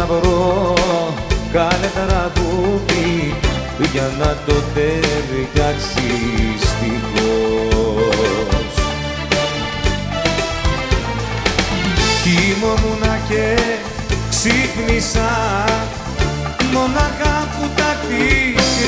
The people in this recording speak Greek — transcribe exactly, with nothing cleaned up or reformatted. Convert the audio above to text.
βρω, κάνε τραγούδι για να το ταιριάξεις στιχώς. Κοιμόμουνα και ξύπνησα, μονάχα που τα χτίσει